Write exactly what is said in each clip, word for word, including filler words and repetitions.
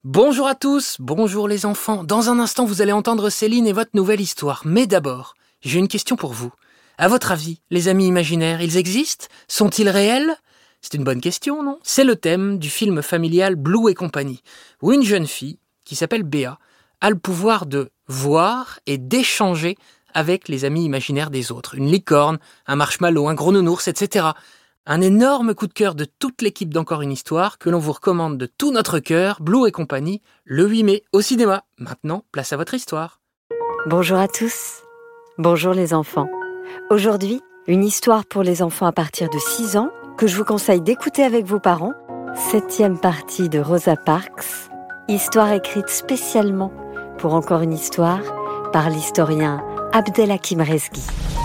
Bonjour à tous, bonjour les enfants. Dans un instant, vous allez entendre Céline et votre nouvelle histoire. Mais d'abord, j'ai une question pour vous. À votre avis, les amis imaginaires, ils existent ? Sont-ils réels ? C'est une bonne question, non ? C'est le thème du film familial Blue et compagnie, où une jeune fille, qui s'appelle Béa, a le pouvoir de voir et d'échanger avec les amis imaginaires des autres. Une licorne, un marshmallow, un gros nounours, et cetera. Un énorme coup de cœur de toute l'équipe d'Encore une histoire que l'on vous recommande de tout notre cœur, Blue et compagnie, le huit mai au cinéma. Maintenant, place à votre histoire. Bonjour à tous. Bonjour les enfants. Aujourd'hui, une histoire pour les enfants à partir de six ans que je vous conseille d'écouter avec vos parents. Septième partie de Rosa Parks, histoire écrite spécialement pour Encore une histoire par l'historien Abdelhakim Rezghi.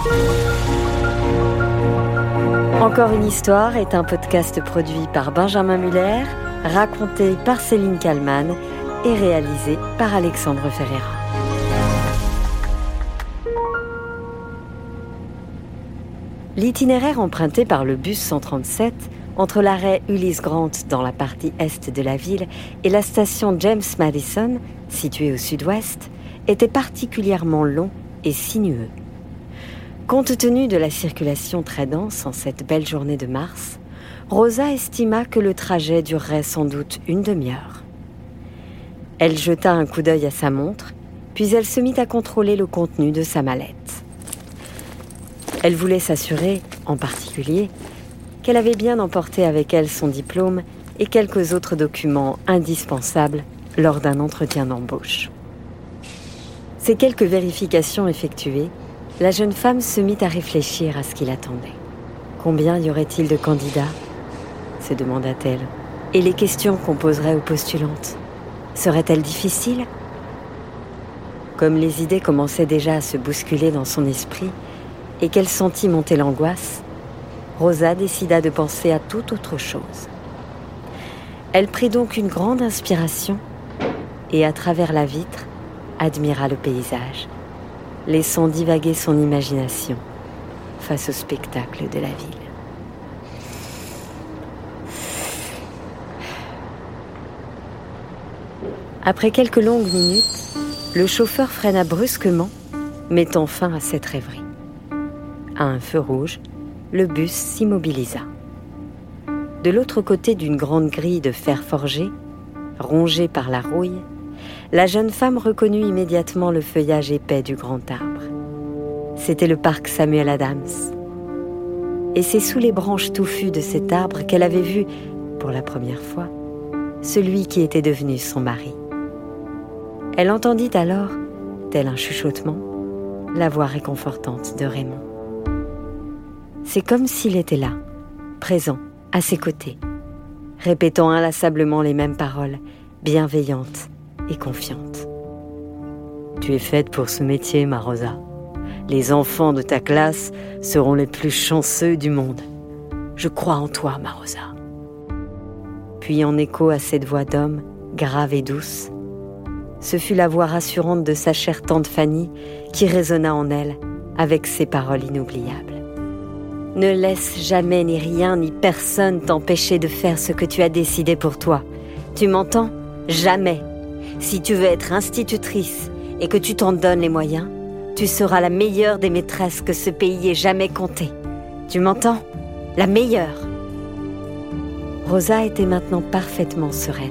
Encore une histoire est un podcast produit par Benjamin Muller, raconté par Céline Kallmann et réalisé par Alexandre Ferreira. L'itinéraire emprunté par le bus cent trente-sept entre l'arrêt Ulysse Grant dans la partie est de la ville et la station James Madison, située au sud-ouest, était particulièrement long et sinueux. Compte tenu de la circulation très dense en cette belle journée de mars, Rosa estima que le trajet durerait sans doute une demi-heure. Elle jeta un coup d'œil à sa montre, puis elle se mit à contrôler le contenu de sa mallette. Elle voulait s'assurer, en particulier, qu'elle avait bien emporté avec elle son diplôme et quelques autres documents indispensables lors d'un entretien d'embauche. Ces quelques vérifications effectuées, la jeune femme se mit à réfléchir à ce qui l'attendait. Combien y aurait-il de candidats ? Se demanda-t-elle. Et les questions qu'on poserait aux postulantes, seraient-elles difficiles ? Comme les idées commençaient déjà à se bousculer dans son esprit et qu'elle sentit monter l'angoisse, Rosa décida de penser à toute autre chose. Elle prit donc une grande inspiration et, à travers la vitre, admira le paysage, laissant divaguer son imagination face au spectacle de la ville. Après quelques longues minutes, le chauffeur freina brusquement, mettant fin à cette rêverie. À un feu rouge, le bus s'immobilisa. De l'autre côté d'une grande grille de fer forgé, rongée par la rouille, la jeune femme reconnut immédiatement le feuillage épais du grand arbre. C'était le parc Samuel Adams. Et c'est sous les branches touffues de cet arbre qu'elle avait vu, pour la première fois, celui qui était devenu son mari. Elle entendit alors, tel un chuchotement, la voix réconfortante de Raymond. C'est comme s'il était là, présent, à ses côtés, répétant inlassablement les mêmes paroles, bienveillantes et confiante. Tu es faite pour ce métier, ma Rosa. Les enfants de ta classe seront les plus chanceux du monde. Je crois en toi, ma Rosa. Puis, en écho à cette voix d'homme, grave et douce, ce fut la voix rassurante de sa chère tante Fanny qui résonna en elle avec ces paroles inoubliables. Ne laisse jamais ni rien ni personne t'empêcher de faire ce que tu as décidé pour toi. Tu m'entends ? Jamais. Si tu veux être institutrice et que tu t'en donnes les moyens, tu seras la meilleure des maîtresses que ce pays ait jamais compté. Tu m'entends ? La meilleure. Rosa était maintenant parfaitement sereine.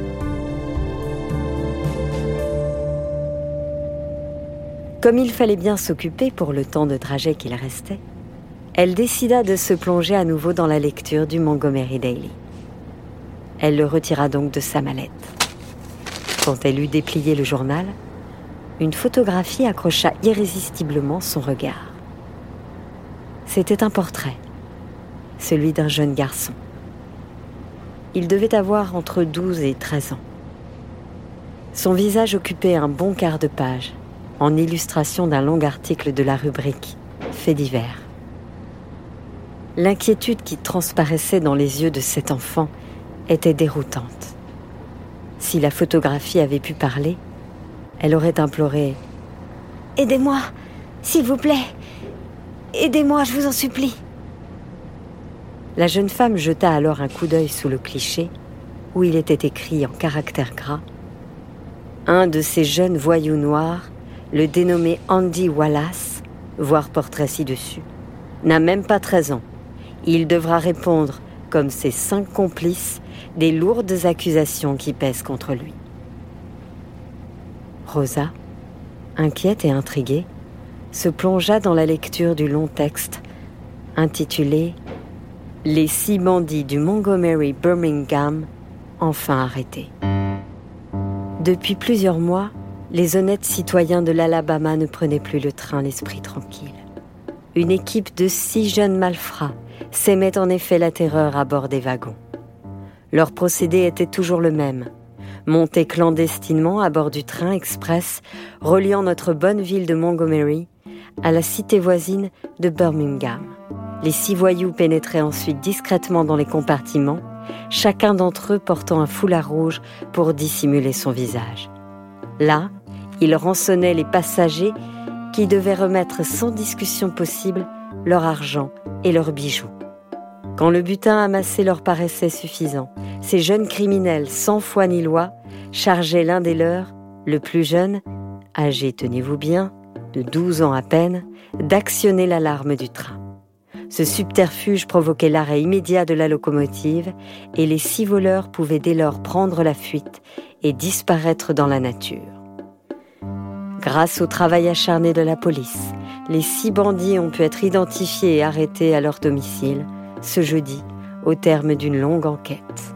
Comme il fallait bien s'occuper pour le temps de trajet qu'il restait, elle décida de se plonger à nouveau dans la lecture du Montgomery Daily. Elle le retira donc de sa mallette. Quand elle eut déplié le journal, une photographie accrocha irrésistiblement son regard. C'était un portrait, celui d'un jeune garçon. Il devait avoir entre douze et treize ans. Son visage occupait un bon quart de page, en illustration d'un long article de la rubrique « Faits divers ». L'inquiétude qui transparaissait dans les yeux de cet enfant était déroutante. Si la photographie avait pu parler, elle aurait imploré « Aidez-moi, s'il vous plaît, aidez-moi, je vous en supplie ». La jeune femme jeta alors un coup d'œil sous le cliché, où il était écrit en caractères gras: un de ces jeunes voyous noirs, le dénommé Andy Wallace, voir portrait ci-dessus, n'a même pas treize ans. Il devra répondre, comme ses cinq complices, des lourdes accusations qui pèsent contre lui. Rosa, inquiète et intriguée, se plongea dans la lecture du long texte intitulé « Les six bandits du Montgomery Birmingham, enfin arrêtés ». Depuis plusieurs mois, les honnêtes citoyens de l'Alabama ne prenaient plus le train l'esprit tranquille. Une équipe de six jeunes malfrats sémait en effet la terreur à bord des wagons. Leur procédé était toujours le même: monter clandestinement à bord du train express reliant notre bonne ville de Montgomery à la cité voisine de Birmingham. Les six voyous pénétraient ensuite discrètement dans les compartiments, chacun d'entre eux portant un foulard rouge pour dissimuler son visage. Là, ils rançonnaient les passagers qui devaient remettre sans discussion possible leur argent et leurs bijoux. Quand le butin amassé leur paraissait suffisant, ces jeunes criminels sans foi ni loi chargeaient l'un des leurs, le plus jeune, âgé, tenez-vous bien, de douze ans à peine, d'actionner l'alarme du train. Ce subterfuge provoquait l'arrêt immédiat de la locomotive et les six voleurs pouvaient dès lors prendre la fuite et disparaître dans la nature. Grâce au travail acharné de la police, les six bandits ont pu être identifiés et arrêtés à leur domicile ce jeudi, au terme d'une longue enquête.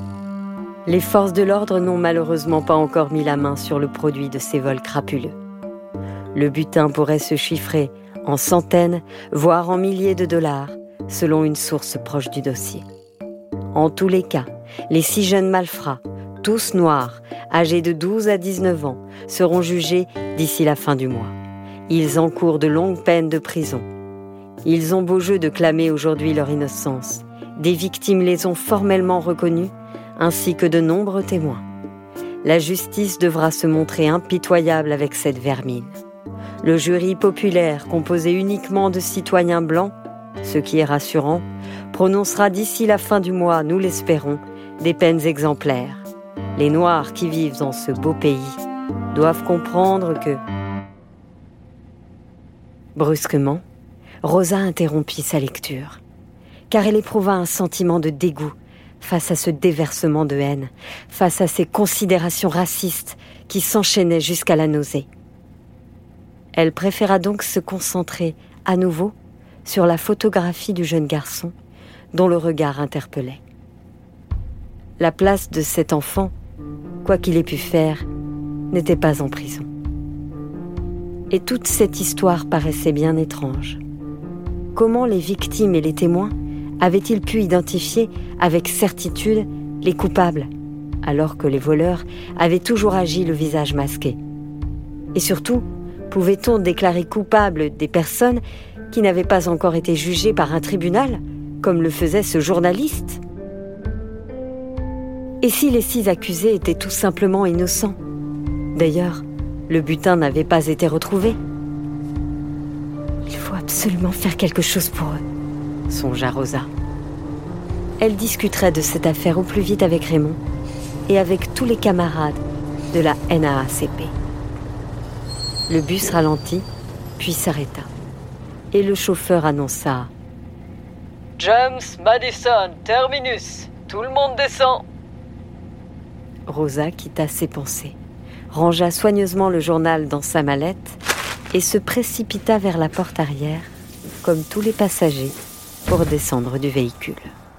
Les forces de l'ordre n'ont malheureusement pas encore mis la main sur le produit de ces vols crapuleux. Le butin pourrait se chiffrer en centaines, voire en milliers de dollars, selon une source proche du dossier. En tous les cas, les six jeunes malfrats, tous noirs, âgés de douze à dix-neuf ans, seront jugés d'ici la fin du mois. Ils encourent de longues peines de prison. Ils ont beau jeu de clamer aujourd'hui leur innocence. Des victimes les ont formellement reconnus, ainsi que de nombreux témoins. La justice devra se montrer impitoyable avec cette vermine. Le jury populaire, composé uniquement de citoyens blancs, ce qui est rassurant, prononcera d'ici la fin du mois, nous l'espérons, des peines exemplaires. Les Noirs qui vivent dans ce beau pays doivent comprendre que... Brusquement, Rosa interrompit sa lecture, car elle éprouva un sentiment de dégoût face à ce déversement de haine, face à ces considérations racistes qui s'enchaînaient jusqu'à la nausée. Elle préféra donc se concentrer à nouveau sur la photographie du jeune garçon dont le regard interpellait. La place de cet enfant, quoi qu'il ait pu faire, n'était pas en prison. Et toute cette histoire paraissait bien étrange. Comment les victimes et les témoins avaient-ils pu identifier avec certitude les coupables, alors que les voleurs avaient toujours agi le visage masqué? Et surtout, pouvait-on déclarer coupables des personnes qui n'avaient pas encore été jugées par un tribunal, comme le faisait ce journaliste? Et si les six accusés étaient tout simplement innocents? D'ailleurs, le butin n'avait pas été retrouvé. Il faut absolument faire quelque chose pour eux, songea Rosa. Elle discuterait de cette affaire au plus vite avec Raymond et avec tous les camarades de la N double A C P. Le bus ralentit, puis s'arrêta. Et le chauffeur annonça « James Madison, terminus, tout le monde descend !» Rosa quitta ses pensées, rangea soigneusement le journal dans sa mallette et se précipita vers la porte arrière, comme tous les passagers, pour descendre du véhicule.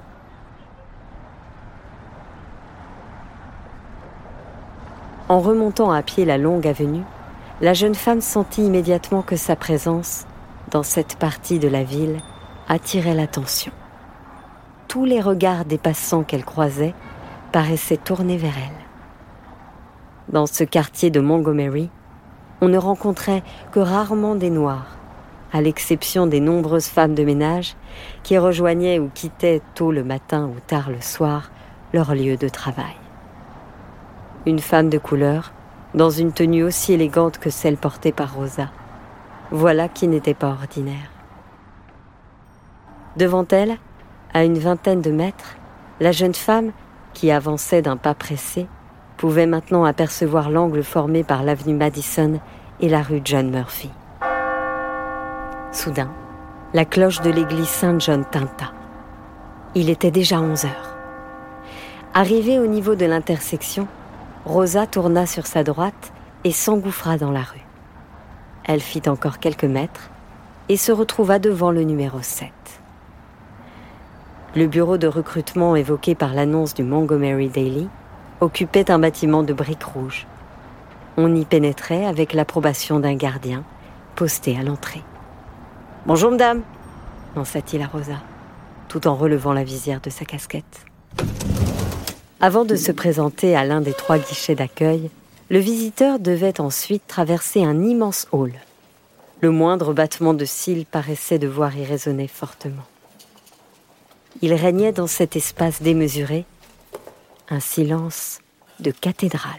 En remontant à pied la longue avenue, la jeune femme sentit immédiatement que sa présence, dans cette partie de la ville, attirait l'attention. Tous les regards des passants qu'elle croisait paraissaient tournés vers elle. Dans ce quartier de Montgomery, on ne rencontrait que rarement des Noirs, à l'exception des nombreuses femmes de ménage qui rejoignaient ou quittaient tôt le matin ou tard le soir leur lieu de travail. Une femme de couleur, dans une tenue aussi élégante que celle portée par Rosa. Voilà qui n'était pas ordinaire. Devant elle, à une vingtaine de mètres, la jeune femme, qui avançait d'un pas pressé, pouvait maintenant apercevoir l'angle formé par l'avenue Madison et la rue John Murphy. Soudain, la cloche de l'église Saint-John tinta. Il était déjà onze heures. Arrivée au niveau de l'intersection, Rosa tourna sur sa droite et s'engouffra dans la rue. Elle fit encore quelques mètres et se retrouva devant le numéro sept. Le bureau de recrutement évoqué par l'annonce du Montgomery Daily occupait un bâtiment de briques rouges. On y pénétrait avec l'approbation d'un gardien posté à l'entrée. « Bonjour, madame !» lança-t-il à Rosa, tout en relevant la visière de sa casquette. Avant de se présenter à l'un des trois guichets d'accueil, le visiteur devait ensuite traverser un immense hall. Le moindre battement de cils paraissait devoir y résonner fortement. Il régnait dans cet espace démesuré un silence de cathédrale.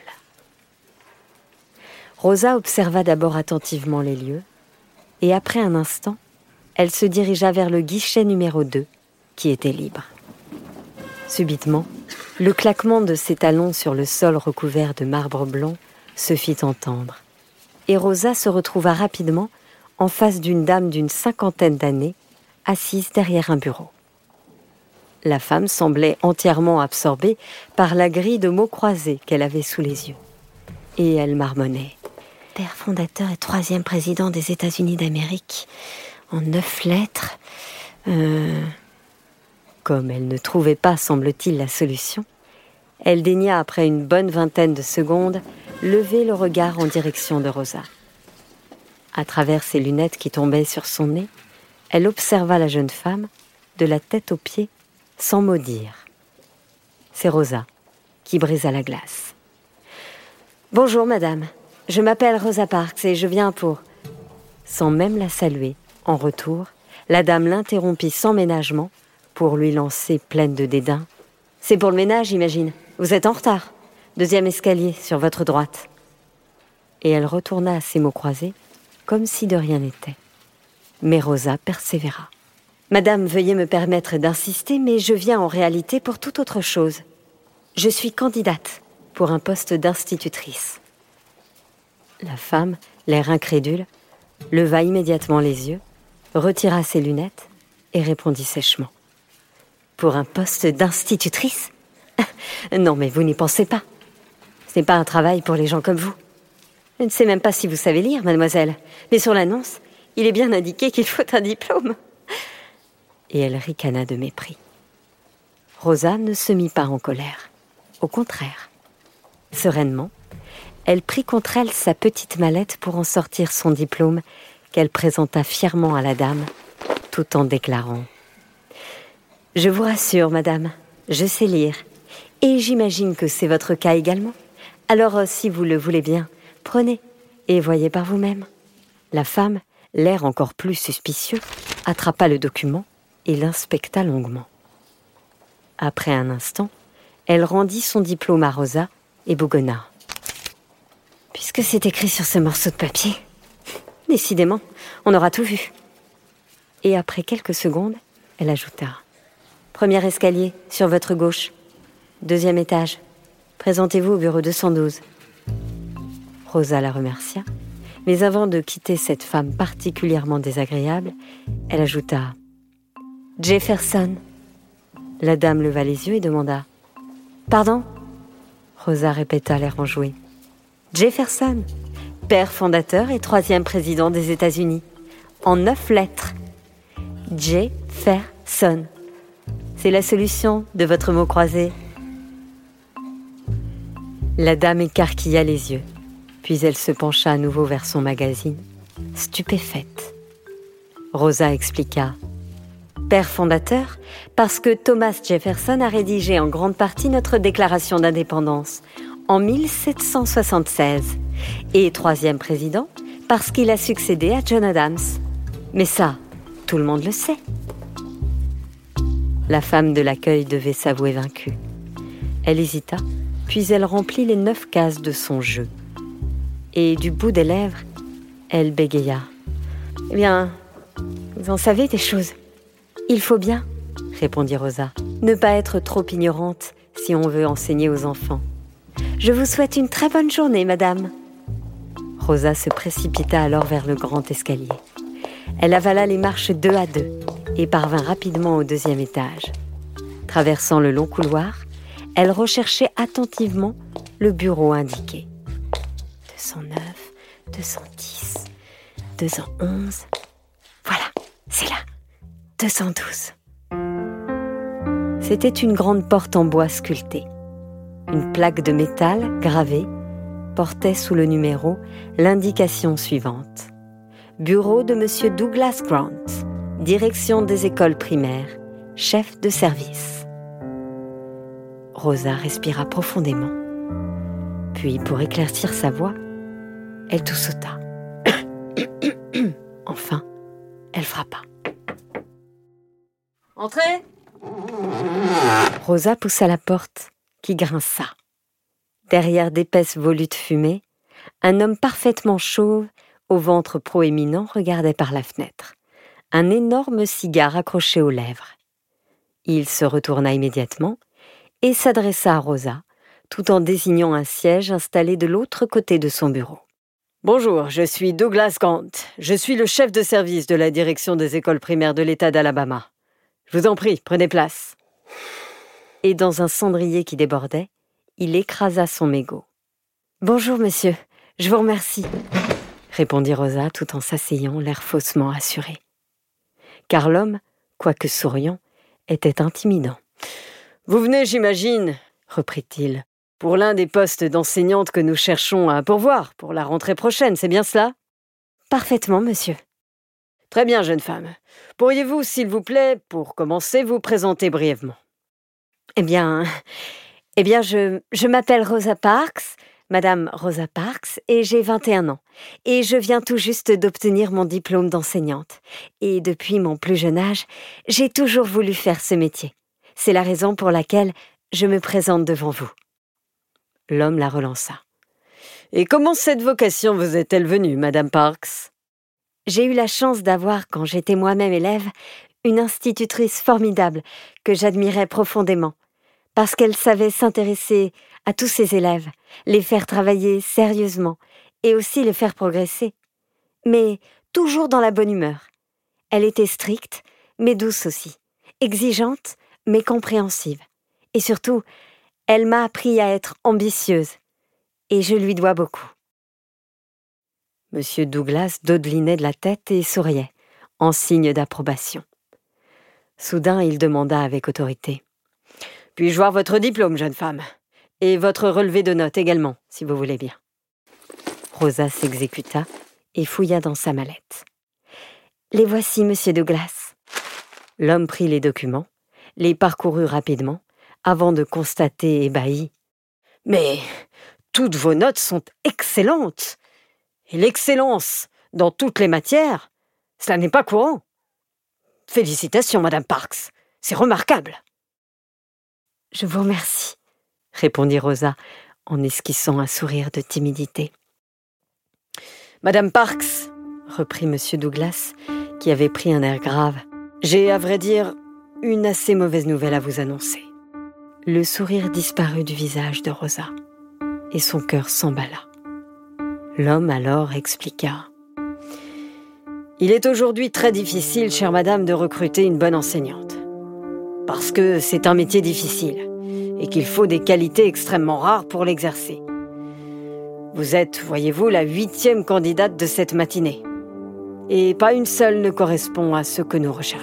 Rosa observa d'abord attentivement les lieux, et après un instant, elle se dirigea vers le guichet numéro deux, qui était libre. Subitement, le claquement de ses talons sur le sol recouvert de marbre blanc se fit entendre, et Rosa se retrouva rapidement en face d'une dame d'une cinquantaine d'années, assise derrière un bureau. La femme semblait entièrement absorbée par la grille de mots croisés qu'elle avait sous les yeux. Et elle marmonnait. « Père fondateur et troisième président des États-Unis d'Amérique, en neuf lettres. Euh... » Comme elle ne trouvait pas, semble-t-il, la solution, elle daigna, après une bonne vingtaine de secondes, lever le regard en direction de Rosa. À travers ses lunettes qui tombaient sur son nez, elle observa la jeune femme, de la tête aux pieds, sans mot dire. C'est Rosa qui brisa la glace. « Bonjour, madame. Je m'appelle Rosa Parks et je viens pour... » Sans même la saluer, en retour, la dame l'interrompit sans ménagement pour lui lancer, pleine de dédain. « C'est pour le ménage, j'imagine. Vous êtes en retard. Deuxième escalier, sur votre droite. » Et elle retourna à ses mots croisés, comme si de rien n'était. Mais Rosa persévéra. « Madame, veuillez me permettre d'insister, mais je viens en réalité pour toute autre chose. Je suis candidate pour un poste d'institutrice. » La femme, l'air incrédule, leva immédiatement les yeux, retira ses lunettes et répondit sèchement. « Pour un poste d'institutrice ? Non, mais vous n'y pensez pas. Ce n'est pas un travail pour les gens comme vous. Je ne sais même pas si vous savez lire, mademoiselle, mais sur l'annonce, il est bien indiqué qu'il faut un diplôme. » Et elle ricana de mépris. Rosa ne se mit pas en colère. Au contraire. Sereinement, elle prit contre elle sa petite mallette pour en sortir son diplôme qu'elle présenta fièrement à la dame, tout en déclarant « Je vous rassure, madame, je sais lire, et j'imagine que c'est votre cas également. Alors, si vous le voulez bien, prenez et voyez par vous-même. » La femme, l'air encore plus suspicieux, attrapa le document et l'inspecta longuement. Après un instant, elle rendit son diplôme à Rosa et bougonna. « Puisque c'est écrit sur ce morceau de papier, décidément, on aura tout vu. » Et après quelques secondes, elle ajouta « Premier escalier, sur votre gauche. Deuxième étage. Présentez-vous au bureau deux cent douze. » Rosa la remercia, mais avant de quitter cette femme particulièrement désagréable, elle ajouta « Jefferson. » La dame leva les yeux et demanda « Pardon ?» Rosa répéta l'air enjoué. « Jefferson, père fondateur et troisième président des États-Unis, en neuf lettres. Jefferson. C'est la solution de votre mot croisé. » La dame écarquilla les yeux, puis elle se pencha à nouveau vers son magazine, stupéfaite. Rosa expliqua. Père fondateur, parce que Thomas Jefferson a rédigé en grande partie notre déclaration d'indépendance en mille sept cent soixante-seize, et troisième président, parce qu'il a succédé à John Adams. Mais ça, tout le monde le sait. La femme de l'accueil devait s'avouer vaincue. Elle hésita, puis elle remplit les neuf cases de son jeu. Et du bout des lèvres, elle bégaya. « Eh bien, vous en savez des choses. » « Il faut bien, » répondit Rosa, « ne pas être trop ignorante si on veut enseigner aux enfants. Je vous souhaite une très bonne journée, madame. Rosa se précipita alors vers le grand escalier. Elle avala les marches deux à deux et parvint rapidement au deuxième étage. Traversant le long couloir, elle recherchait attentivement le bureau indiqué. deux cent neuf, deux cent dix, deux cent onze... Voilà, c'est là, deux cent douze. C'était une grande porte en bois sculptée. Une plaque de métal gravée portait sous le numéro l'indication suivante. Bureau de Monsieur Douglas Grant, direction des écoles primaires, chef de service. Rosa respira profondément. Puis, pour éclaircir sa voix, elle toussota. Enfin, elle frappa. « Entrez !» Rosa poussa la porte, qui grinça. Derrière d'épaisses volutes fumées, un homme parfaitement chauve, au ventre proéminent, regardait par la fenêtre. Un énorme cigare accroché aux lèvres. Il se retourna immédiatement et s'adressa à Rosa, tout en désignant un siège installé de l'autre côté de son bureau. « Bonjour, je suis Douglas Grant. Je suis le chef de service de la direction des écoles primaires de l'État d'Alabama. Je vous en prie, prenez place. » Et dans un cendrier qui débordait, il écrasa son mégot. « Bonjour, monsieur. Je vous remercie. » répondit Rosa tout en s'asseyant, l'air faussement assuré. Car l'homme, quoique souriant, était intimidant. « Vous venez, j'imagine, reprit-il, pour l'un des postes d'enseignante que nous cherchons à pourvoir pour la rentrée prochaine, c'est bien cela ? » ?»« Parfaitement, monsieur. »« Très bien, jeune femme. Pourriez-vous, s'il vous plaît, pour commencer, vous présenter brièvement ? » « Eh bien, eh bien, je, je m'appelle Rosa Parks, Madame Rosa Parks, et j'ai vingt et un ans. Et je viens tout juste d'obtenir mon diplôme d'enseignante. Et depuis mon plus jeune âge, j'ai toujours voulu faire ce métier. C'est la raison pour laquelle je me présente devant vous. » L'homme la relança. « Et comment cette vocation vous est-elle venue, Madame Parks ? » J'ai eu la chance d'avoir, quand j'étais moi-même élève, une institutrice formidable que j'admirais profondément, parce qu'elle savait s'intéresser à tous ses élèves, les faire travailler sérieusement et aussi les faire progresser. Mais toujours dans la bonne humeur. Elle était stricte, mais douce aussi, exigeante, mais compréhensive. Et surtout, elle m'a appris à être ambitieuse, et je lui dois beaucoup. Monsieur Douglas dodelinait de la tête et souriait, en signe d'approbation. Soudain, il demanda avec autorité. « Puis-je voir votre diplôme, jeune femme ? Et votre relevé de notes également, si vous voulez bien. » Rosa s'exécuta et fouilla dans sa mallette. « Les voici, monsieur Douglas. » L'homme prit les documents, les parcourut rapidement, avant de constater ébahi. « Mais toutes vos notes sont excellentes. Et l'excellence dans toutes les matières, cela n'est pas courant. Félicitations, Madame Parks, c'est remarquable. » « Je vous remercie, » répondit Rosa en esquissant un sourire de timidité. « Madame Parks, » reprit Monsieur Douglas, qui avait pris un air grave, « j'ai, à vrai dire, une assez mauvaise nouvelle à vous annoncer. » Le sourire disparut du visage de Rosa, et son cœur s'emballa. L'homme alors expliqua. « Il est aujourd'hui très difficile, chère madame, de recruter une bonne enseignante. Parce que c'est un métier difficile et qu'il faut des qualités extrêmement rares pour l'exercer. Vous êtes, voyez-vous, la huitième candidate de cette matinée. Et pas une seule ne correspond à ce que nous recherchons. »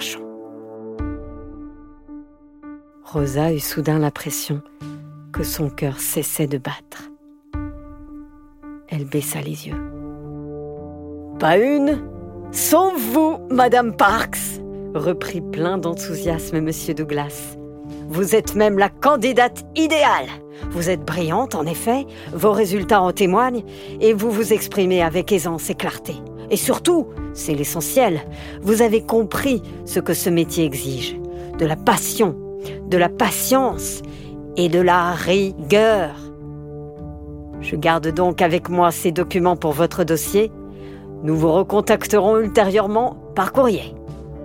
Rosa eut soudain l'impression que son cœur cessait de battre. Elle baissa les yeux. « Pas une, sauf vous, Madame Parks !» reprit plein d'enthousiasme Monsieur Douglas. « Vous êtes même la candidate idéale. Vous êtes brillante, en effet, vos résultats en témoignent, et vous vous exprimez avec aisance et clarté. Et surtout, c'est l'essentiel, vous avez compris ce que ce métier exige. De la passion, de la patience et de la rigueur. Je garde donc avec moi ces documents pour votre dossier. Nous vous recontacterons ultérieurement par courrier. »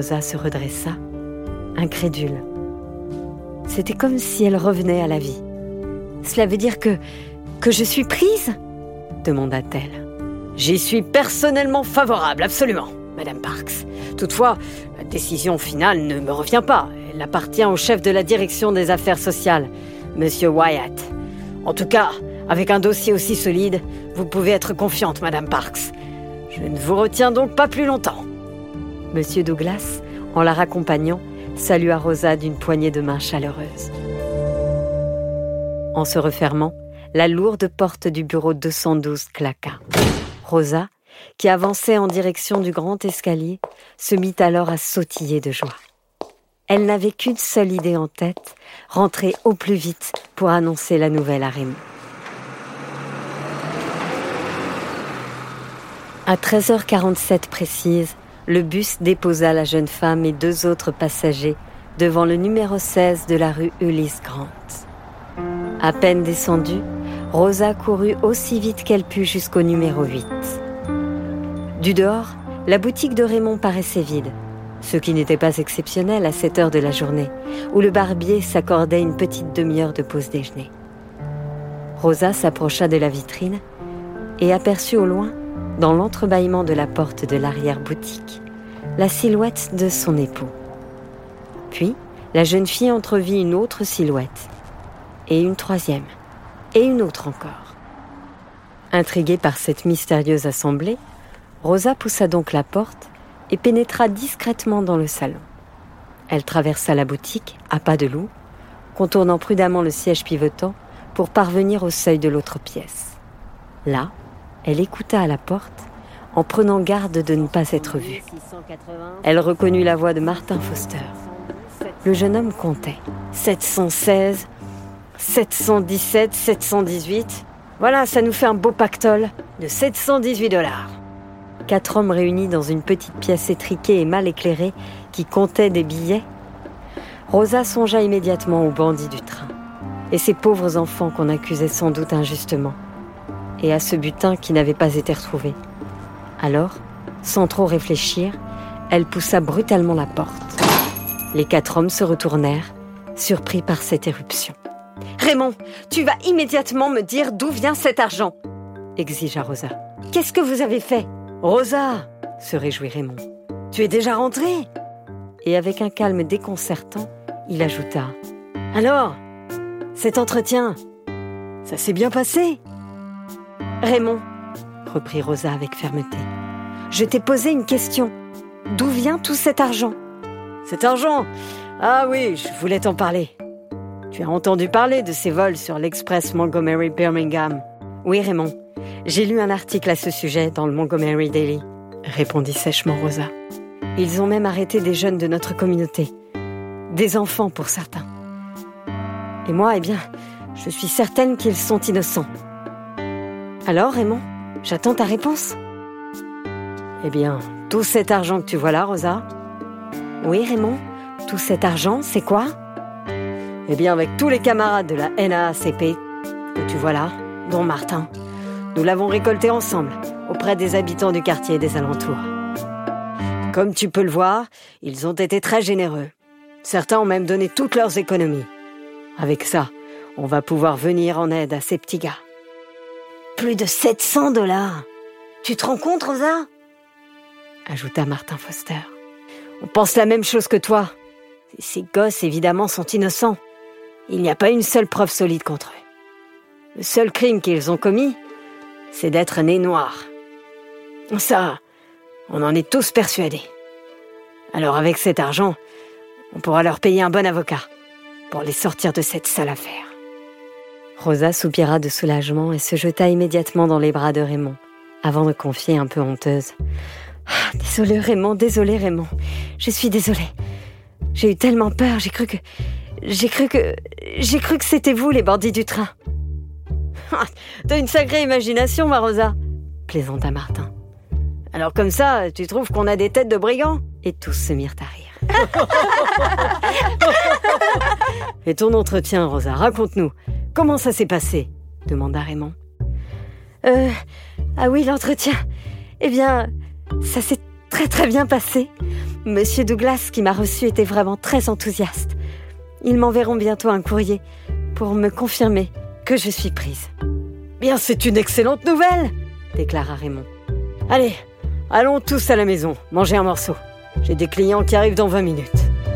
Rosa se redressa, incrédule. C'était comme si elle revenait à la vie. « Cela veut dire que... que je suis prise ?» demanda-t-elle. « J'y suis personnellement favorable, absolument, Madame Parks. Toutefois, la décision finale ne me revient pas. Elle appartient au chef de la direction des affaires sociales, Monsieur Wyatt. En tout cas, avec un dossier aussi solide, vous pouvez être confiante, Madame Parks. Je ne vous retiens donc pas plus longtemps. » Monsieur Douglas, en la raccompagnant, salua Rosa d'une poignée de main chaleureuse. En se refermant, la lourde porte du bureau deux cent douze claqua. Rosa, qui avançait en direction du grand escalier, se mit alors à sautiller de joie. Elle n'avait qu'une seule idée en tête, rentrer au plus vite pour annoncer la nouvelle à Raymond. À treize heures quarante-sept précise, le bus déposa la jeune femme et deux autres passagers devant le numéro seize de la rue Ulysse Grant. À peine descendue, Rosa courut aussi vite qu'elle put jusqu'au numéro huit. Du dehors, la boutique de Raymond paraissait vide, ce qui n'était pas exceptionnel à cette heure de la journée, où le barbier s'accordait une petite demi-heure de pause déjeuner. Rosa s'approcha de la vitrine et aperçut au loin, dans l'entrebâillement de la porte de l'arrière-boutique, la silhouette de son époux. Puis, la jeune fille entrevit une autre silhouette, et une troisième, et une autre encore. Intriguée par cette mystérieuse assemblée, Rosa poussa donc la porte et pénétra discrètement dans le salon. Elle traversa la boutique à pas de loup, contournant prudemment le siège pivotant pour parvenir au seuil de l'autre pièce. Là, elle écouta à la porte, en prenant garde de ne pas être vue. Elle reconnut la voix de Martin Foster. Le jeune homme comptait. sept cent seize, sept cent dix-sept, sept cent dix-huit. Voilà, ça nous fait un beau pactole de sept cent dix-huit dollars. Quatre hommes réunis dans une petite pièce étriquée et mal éclairée qui comptaient des billets. Rosa songea immédiatement aux bandits du train et ces pauvres enfants qu'on accusait sans doute injustement, et à ce butin qui n'avait pas été retrouvé. Alors, sans trop réfléchir, elle poussa brutalement la porte. Les quatre hommes se retournèrent, surpris par cette éruption. « Raymond, tu vas immédiatement me dire d'où vient cet argent !» exigea Rosa. « Qu'est-ce que vous avez fait ?»« Rosa !» se réjouit Raymond. « Tu es déjà rentrée ?» Et avec un calme déconcertant, il ajouta. « Alors, cet entretien, ça s'est bien passé ?» Raymond, reprit Rosa avec fermeté, je t'ai posé une question. D'où vient tout cet argent ? Cet argent ? Ah oui, je voulais t'en parler. Tu as entendu parler de ces vols sur l'Express Montgomery-Birmingham ? Oui, Raymond. J'ai lu un article à ce sujet dans le Montgomery Daily, répondit sèchement Rosa. Ils ont même arrêté des jeunes de notre communauté. Des enfants pour certains. Et moi, eh bien, je suis certaine qu'ils sont innocents. Alors, Raymond, j'attends ta réponse. Eh bien, tout cet argent que tu vois là, Rosa ? Oui, Raymond, tout cet argent, c'est quoi ? Eh bien, avec tous les camarades de la N double A C P que tu vois là, dont Martin, nous l'avons récolté ensemble, auprès des habitants du quartier et des alentours. Comme tu peux le voir, ils ont été très généreux. Certains ont même donné toutes leurs économies. Avec ça, on va pouvoir venir en aide à ces petits gars. Plus de sept cents dollars. Tu te rends compte, Rosa ? Ajouta Martin Foster. On pense la même chose que toi. Ces gosses, évidemment, sont innocents. Il n'y a pas une seule preuve solide contre eux. Le seul crime qu'ils ont commis, c'est d'être nés noirs. Ça, on en est tous persuadés. Alors avec cet argent, on pourra leur payer un bon avocat pour les sortir de cette sale affaire. Rosa soupira de soulagement et se jeta immédiatement dans les bras de Raymond, avant de confier un peu honteuse. Ah, désolée Raymond, désolée Raymond, je suis désolée. J'ai eu tellement peur, j'ai cru que... J'ai cru que... J'ai cru que c'était vous, les bandits du train. T'as une sacrée imagination, ma Rosa, plaisanta Martin. Alors comme ça, tu trouves qu'on a des têtes de brigands ? Et tous se mirent à rire. Et ton entretien, Rosa, raconte-nous. Comment ça s'est passé ? Demanda Raymond. Euh... Ah oui, l'entretien. Eh bien, ça s'est très très bien passé. Monsieur Douglas, qui m'a reçu, était vraiment très enthousiaste. ils m'enverront bientôt un courrier pour me confirmer que je suis prise. Bien, c'est une excellente nouvelle, déclara Raymond. Allez, allons tous à la maison, manger un morceau. J'ai des clients qui arrivent dans vingt minutes.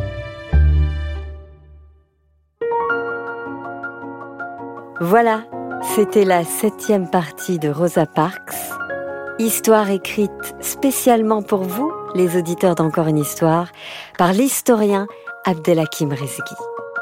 Voilà, c'était la septième partie de Rosa Parks. Histoire écrite spécialement pour vous, les auditeurs d'Encore une histoire, par l'historien Abdelhakim Rezghi.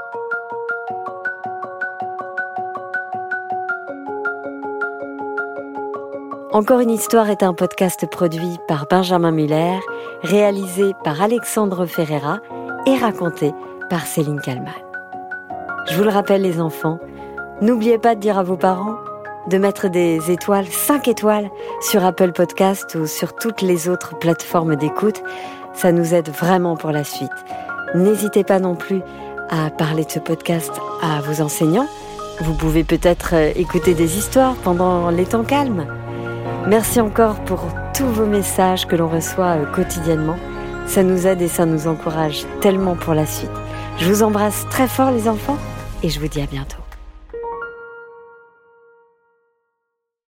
Encore une histoire est un podcast produit par Benjamin Muller, réalisé par Alexandre Ferreira et raconté par Céline Kallmann. Je vous le rappelle les enfants, n'oubliez pas de dire à vos parents de mettre des étoiles, cinq étoiles, sur Apple Podcast ou sur toutes les autres plateformes d'écoute. Ça nous aide vraiment pour la suite. N'hésitez pas non plus à parler de ce podcast à vos enseignants. Vous pouvez peut-être écouter des histoires pendant les temps calmes. Merci encore pour tous vos messages que l'on reçoit quotidiennement. Ça nous aide et ça nous encourage tellement pour la suite. Je vous embrasse très fort les enfants et je vous dis à bientôt.